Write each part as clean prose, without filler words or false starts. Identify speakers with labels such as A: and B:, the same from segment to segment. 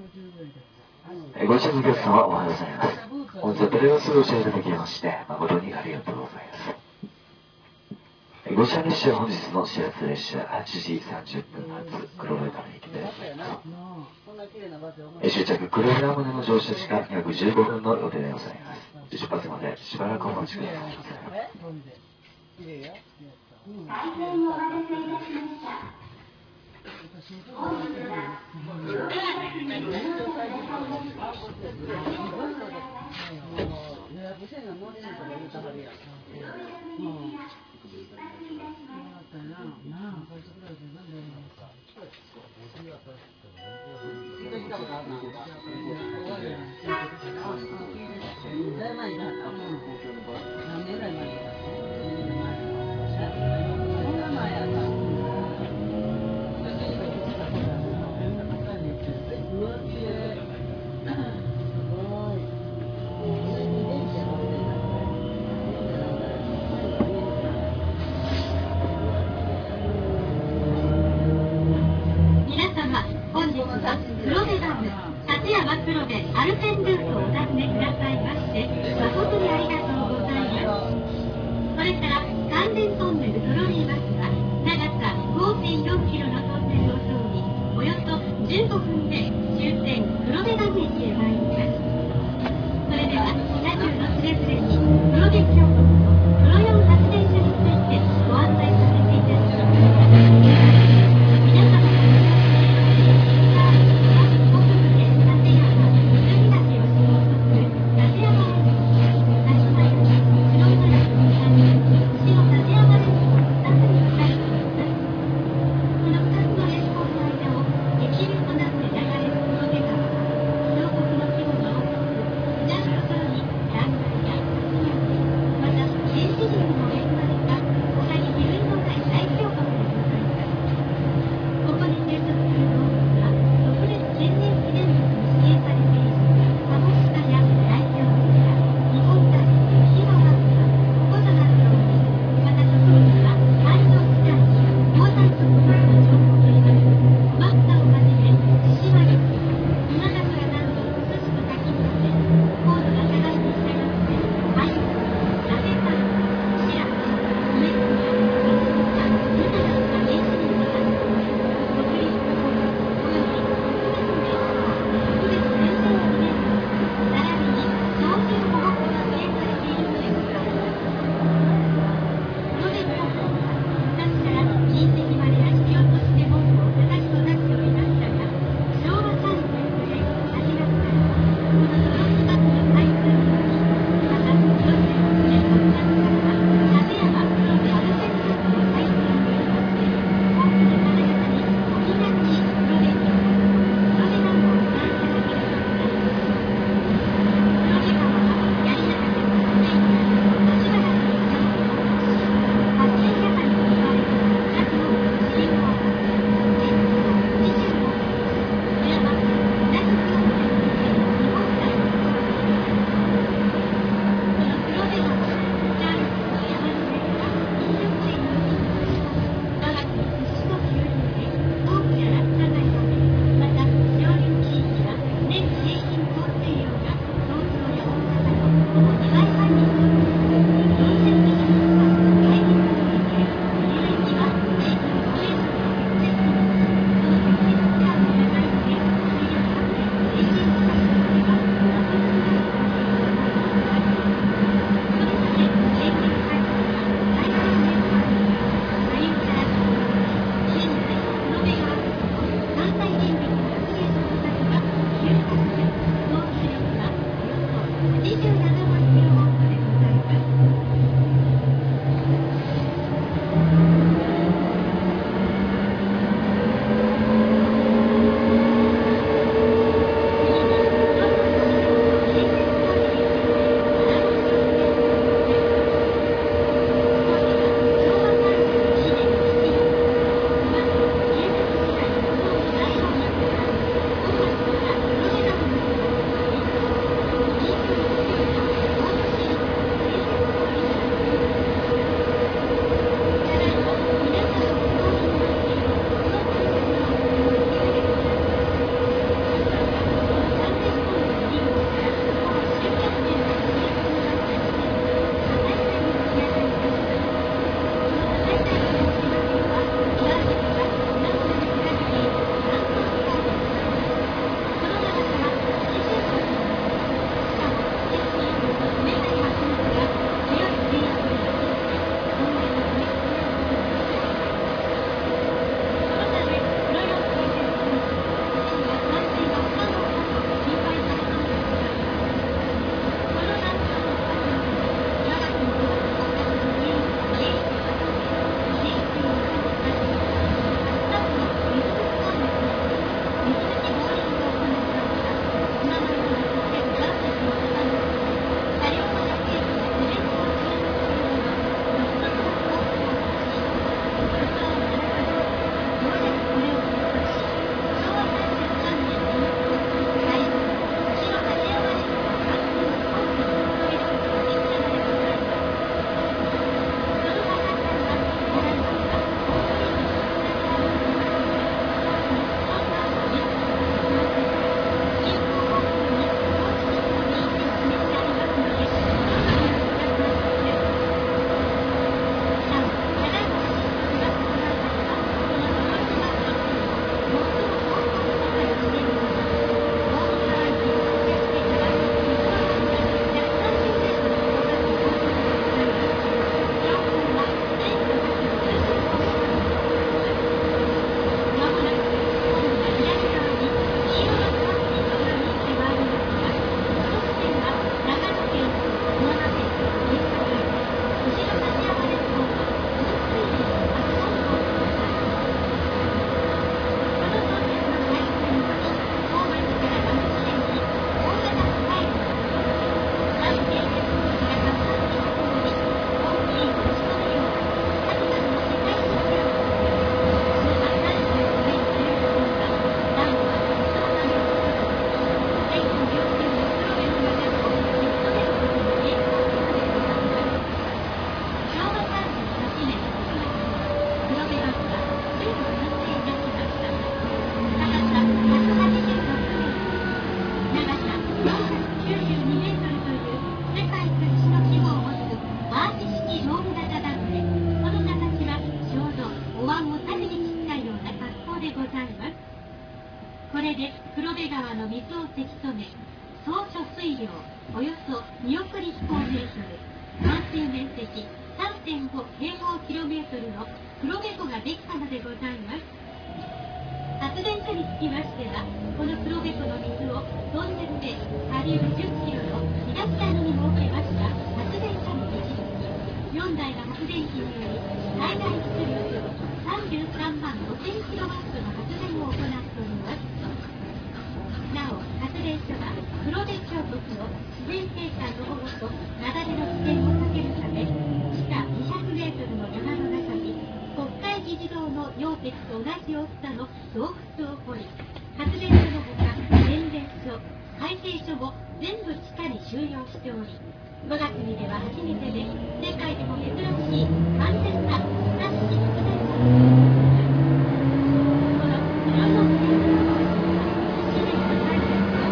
A: ご視聴のお客様おはようございます。本日はテレビをご視聴いただきまして誠にありがとうございます。ご車列車は本日の始発列車8時30分発黒部ダム行きでございます。終着黒部ダムでの乗車時間約15分の予定でございます。出発までしばらくお待ちください。
B: 本日は黒部ダム、立山黒部アルペンルートをお尋ねくださいまして誠にありがとうございます。これから関連トンネルトロリーバスが長さ 5.4 キロのトンネルを通りおよそ15分で終点黒部ダム駅へ参ります。それでは車中のつれづれに黒部峡谷と黒四発電所についてご案内させていただきます。 これで黒部川の水をせき止め、総貯水量およそ2億立方メートル、冠水面積 3.5 平方キロメートルの黒部湖ができたのでございます。発電所につきましては、この黒部湖の水をトンネルで下流10キロの東谷に設けました発電所に導き、4台の発電機により最大出力33万5000キロワットの発電を行っております。なお、発電所は黒部峡谷の自然景観の保護と雪崩の危険を避けるため、地下200メートルの山の中に国会議事堂の溶石と同じ大きさの洞窟を掘り、発電所のほか変電所、配電所も全部地下に収容しており、5月にでは初めてで世界でも珍しい安全な地下式発電所となっております。この黒の発電所の資源の開発は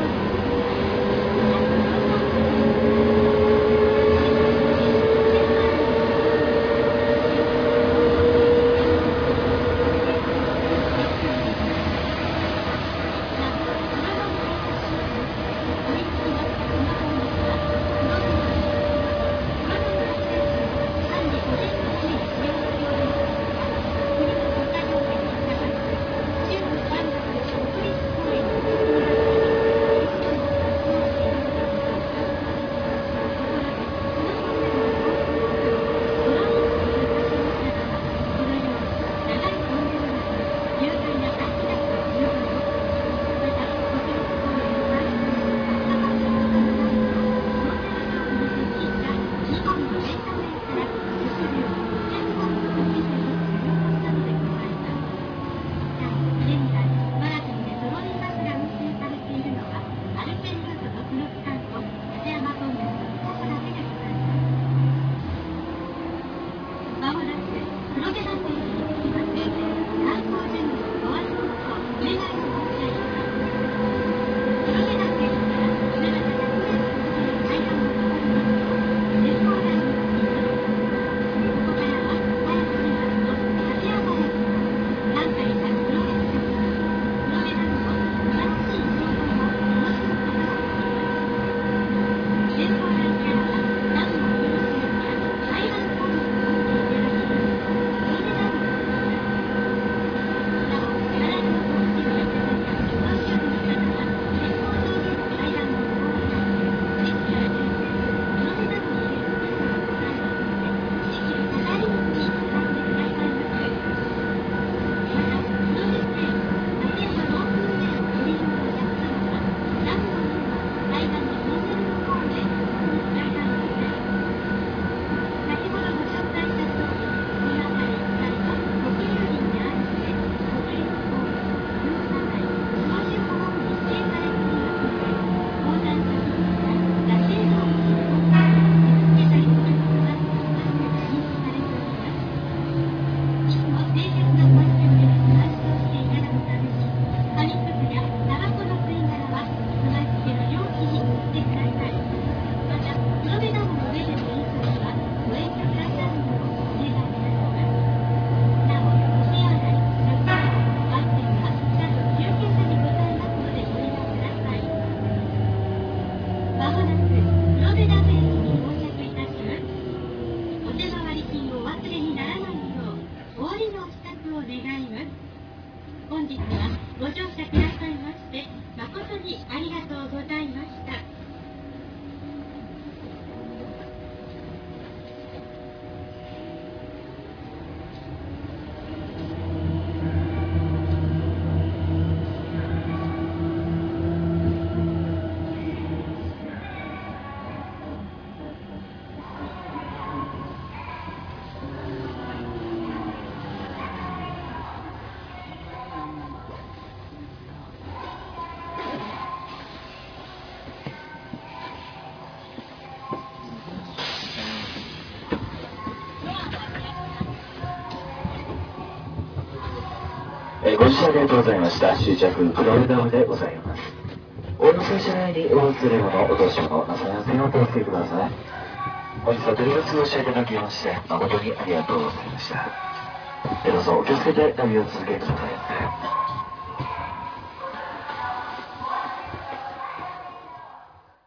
B: 本日はご乗車くださいまして誠にありがとうございました。
A: ご視聴ありがとうございました。終着黒部ダムでございます。お乗せ車内にお忘れ物、落とし物、なさいませんをお気をつけください。本日は取りご乗車いただきまして誠にありがとうございました。どうぞお気をつけて旅を続けてください。